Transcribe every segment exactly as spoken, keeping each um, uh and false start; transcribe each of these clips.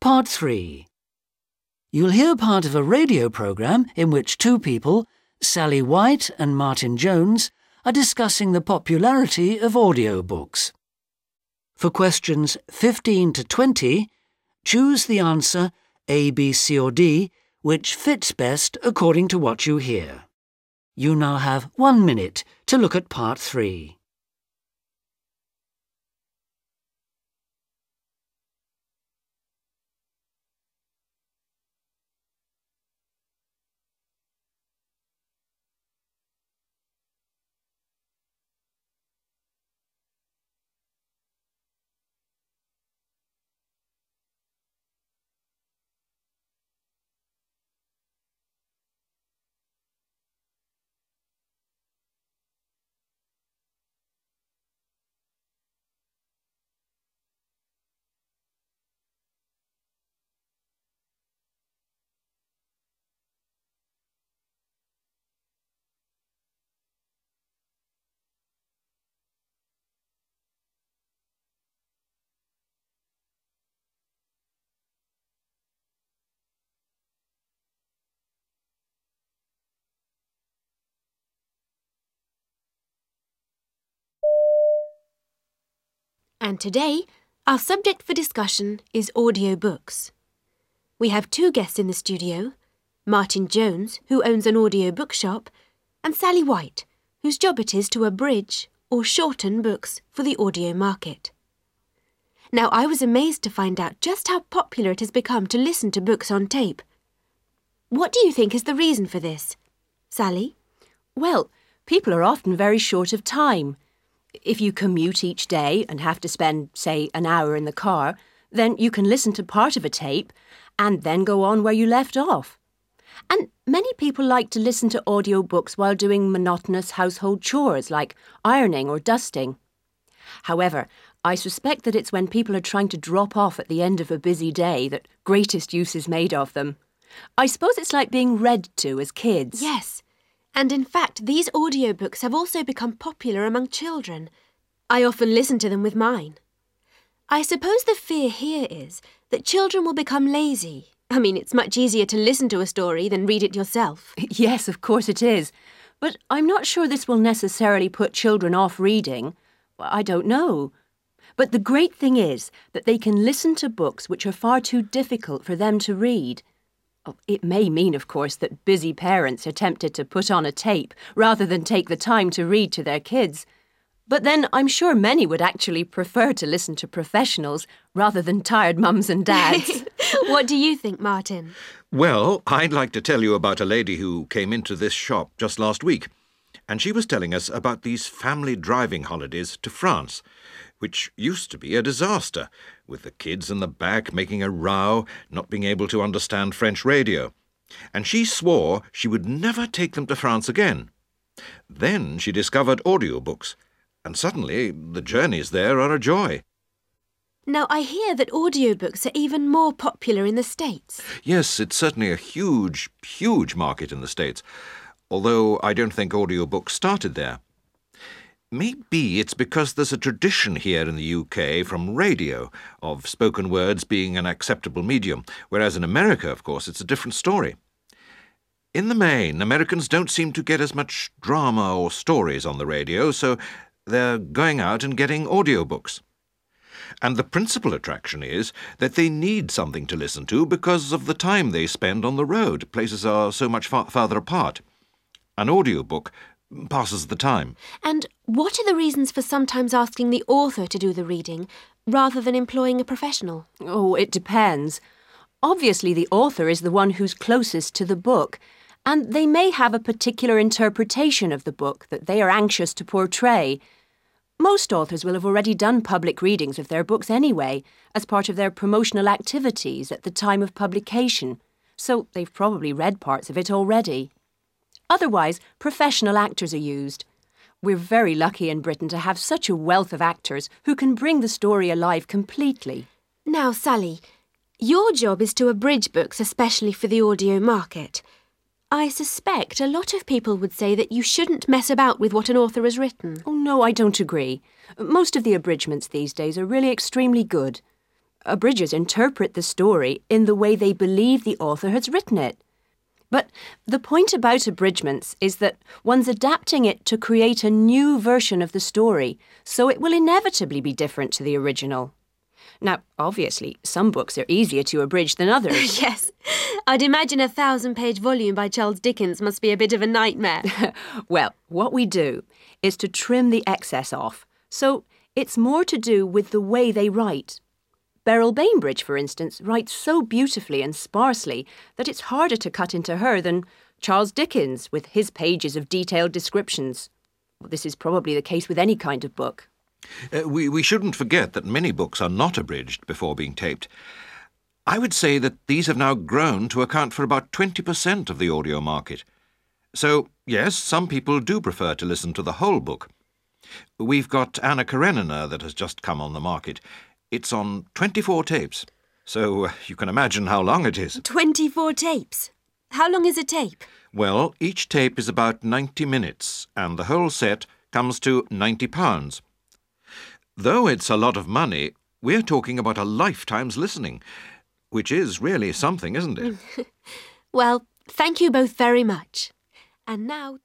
Part three. You'll hear part of a radio programme in which two people, Sally White and Martin Jones, are discussing the popularity of audiobooks. For questions fifteen to twenty, choose the answer A, B, C or D, which fits best according to what you hear. You now have one minute to look at part three. And today, our subject for discussion is audiobooks. We have two guests in the studio, Martin Jones, who owns an audio bookshop, and Sally White, whose job it is to abridge or shorten books for the audio market. Now, I was amazed to find out just how popular it has become to listen to books on tape. What do you think is the reason for this? Sally? Well, people are often very short of time. If you commute each day and have to spend, say, an hour in the car, then you can listen to part of a tape and then go on where you left off. And many people like to listen to audiobooks while doing monotonous household chores like ironing or dusting. However, I suspect that it's when people are trying to drop off at the end of a busy day that greatest use is made of them. I suppose it's like being read to as kids. Yes. And in fact, these audiobooks have also become popular among children. I often listen to them with mine. I suppose the fear here is that children will become lazy. I mean, it's much easier to listen to a story than read it yourself. Yes, of course it is. But I'm not sure this will necessarily put children off reading. I don't know. But the great thing is that they can listen to books which are far too difficult for them to read. It may mean, of course, that busy parents are tempted to put on a tape rather than take the time to read to their kids. But then I'm sure many would actually prefer to listen to professionals rather than tired mums and dads. What do you think, Martin? Well, I'd like to tell you about a lady who came into this shop just last week, and she was telling us about these family driving holidays to France, which used to be a disaster, with the kids in the back making a row, not being able to understand French radio. And she swore she would never take them to France again. Then she discovered audiobooks, and suddenly the journeys there are a joy. Now, I hear that audiobooks are even more popular in the States. Yes, it's certainly a huge, huge market in the States, although I don't think audiobooks started there. Maybe it's because there's a tradition here in the U K from radio of spoken words being an acceptable medium, whereas in America, of course, it's a different story. In the main, Americans don't seem to get as much drama or stories on the radio, so they're going out and getting audiobooks. And the principal attraction is that they need something to listen to because of the time they spend on the road. Places are so much far farther apart. An audiobook passes the time. And what are the reasons for sometimes asking the author to do the reading rather than employing a professional? Oh, it depends. Obviously, the author is the one who's closest to the book, and they may have a particular interpretation of the book that they are anxious to portray. Most authors will have already done public readings of their books anyway, as part of their promotional activities at the time of publication, so they've probably read parts of it already. Otherwise, professional actors are used. We're very lucky in Britain to have such a wealth of actors who can bring the story alive completely. Now, Sally, your job is to abridge books, especially for the audio market. I suspect a lot of people would say that you shouldn't mess about with what an author has written. Oh, no, I don't agree. Most of the abridgments these days are really extremely good. Abridgers interpret the story in the way they believe the author has written it. But the point about abridgments is that one's adapting it to create a new version of the story, so it will inevitably be different to the original. Now, obviously, some books are easier to abridge than others. Yes. I'd imagine a thousand-page volume by Charles Dickens must be a bit of a nightmare. Well, what we do is to trim the excess off, so it's more to do with the way they write. Beryl Bainbridge, for instance, writes so beautifully and sparsely that it's harder to cut into her than Charles Dickens with his pages of detailed descriptions. Well, this is probably the case with any kind of book. Uh, we, we shouldn't forget that many books are not abridged before being taped. I would say that these have now grown to account for about twenty percent of the audio market. So, yes, some people do prefer to listen to the whole book. We've got Anna Karenina that has just come on the market. It's on twenty-four tapes, so uh, you can imagine how long it is. twenty-four tapes? How long is a tape? Well, each tape is about ninety minutes, and the whole set comes to ninety pounds. Though it's a lot of money, we're talking about a lifetime's listening, which is really something, isn't it? Well, thank you both very much. And now...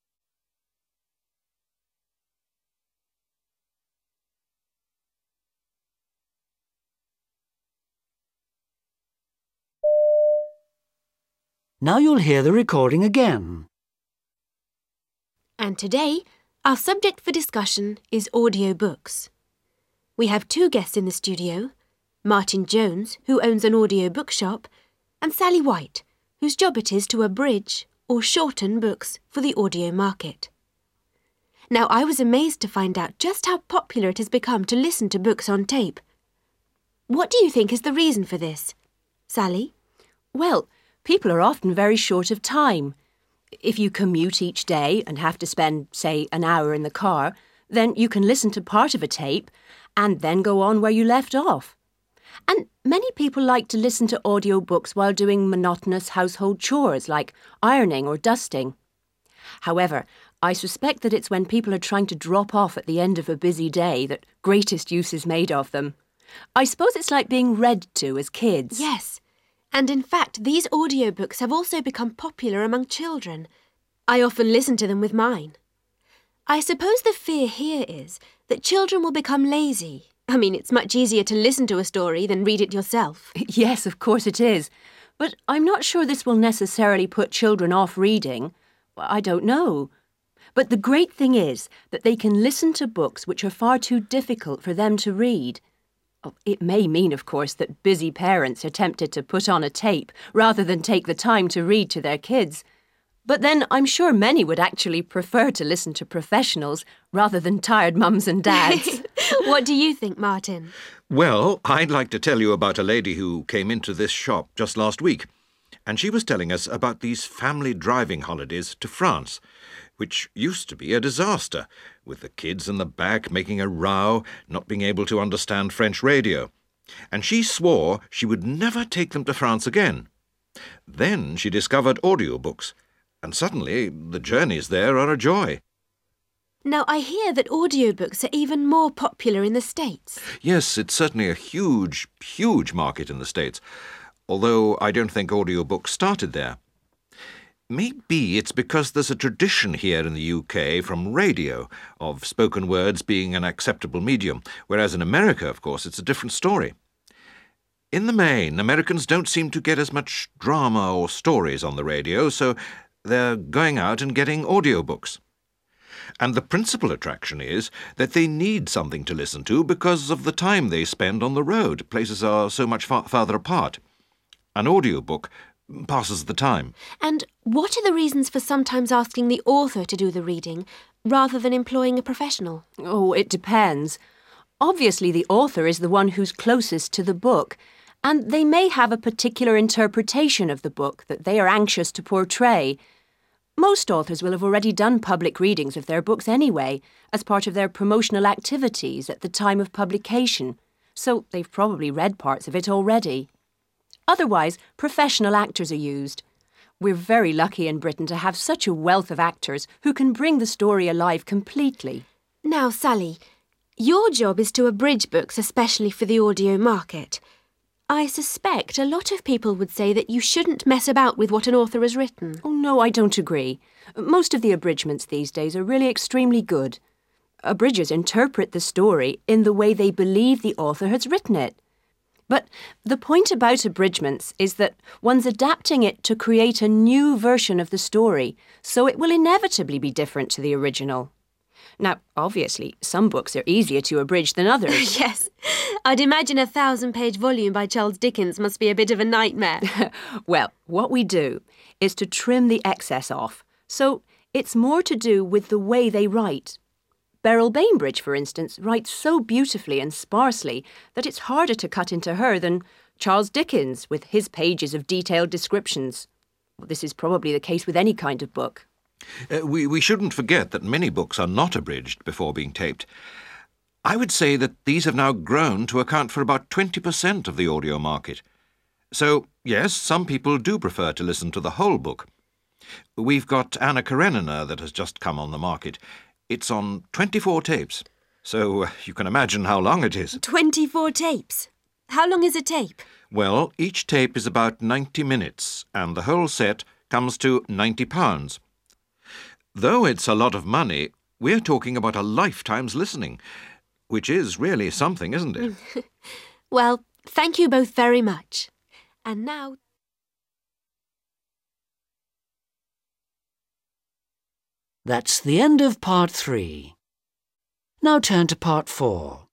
Now you'll hear the recording again. And today, our subject for discussion is audiobooks. We have two guests in the studio, Martin Jones, who owns an audio bookshop, and Sally White, whose job it is to abridge or shorten books for the audio market. Now, I was amazed to find out just how popular it has become to listen to books on tape. What do you think is the reason for this? Sally? Well, people are often very short of time. If you commute each day and have to spend, say, an hour in the car, then you can listen to part of a tape and then go on where you left off. And many people like to listen to audiobooks while doing monotonous household chores like ironing or dusting. However, I suspect that it's when people are trying to drop off at the end of a busy day that greatest use is made of them. I suppose it's like being read to as kids. Yes. And in fact, these audiobooks have also become popular among children. I often listen to them with mine. I suppose the fear here is that children will become lazy. I mean, it's much easier to listen to a story than read it yourself. Yes, of course it is. But I'm not sure this will necessarily put children off reading. I don't know. But the great thing is that they can listen to books which are far too difficult for them to read. It may mean, of course, that busy parents are tempted to put on a tape rather than take the time to read to their kids. But then I'm sure many would actually prefer to listen to professionals rather than tired mums and dads. What do you think, Martin? Well, I'd like to tell you about a lady who came into this shop just last week, and she was telling us about these family driving holidays to France, which used to be a disaster, with the kids in the back making a row, not being able to understand French radio. And she swore she would never take them to France again. Then she discovered audiobooks, and suddenly the journeys there are a joy. Now, I hear that audiobooks are even more popular in the States. Yes, it's certainly a huge, huge market in the States, although I don't think audiobooks started there. Maybe it's because there's a tradition here in the U K from radio of spoken words being an acceptable medium, whereas in America, of course, it's a different story. In the main, Americans don't seem to get as much drama or stories on the radio, so they're going out and getting audiobooks. And the principal attraction is that they need something to listen to because of the time they spend on the road. Places are so much far farther apart. An audiobook passes the time. And what are the reasons for sometimes asking the author to do the reading rather than employing a professional? Oh, it depends. Obviously, the author is the one who's closest to the book, and they may have a particular interpretation of the book that they are anxious to portray. Most authors will have already done public readings of their books anyway, as part of their promotional activities at the time of publication, so they've probably read parts of it already. Otherwise, professional actors are used. We're very lucky in Britain to have such a wealth of actors who can bring the story alive completely. Now, Sally, Your job is to abridge books, especially for the audio market. I suspect a lot of people would say that you shouldn't mess about with what an author has written. Oh, no, I don't agree. Most of the abridgments these days are really extremely good. Abridgers interpret the story in the way they believe the author has written it. But the point about abridgments is that one's adapting it to create a new version of the story, so it will inevitably be different to the original. Now, obviously, some books are easier to abridge than others. Yes, I'd imagine a thousand-page volume by Charles Dickens must be a bit of a nightmare. Well, what we do is to trim the excess off, so it's more to do with the way they write. Beryl Bainbridge, for instance, writes so beautifully and sparsely that it's harder to cut into her than Charles Dickens with his pages of detailed descriptions. Well, this is probably the case with any kind of book. Uh, we, we shouldn't forget that many books are not abridged before being taped. I would say that these have now grown to account for about twenty percent of the audio market. So, yes, some people do prefer to listen to the whole book. We've got Anna Karenina that has just come on the market. It's on twenty-four tapes, so uh, you can imagine how long it is. twenty-four tapes? How long is a tape? Well, each tape is about ninety minutes, and the whole set comes to ninety pounds. Though it's a lot of money, we're talking about a lifetime's listening, which is really something, isn't it? Well, thank you both very much. And now... That's the end of part three. Now turn to part four.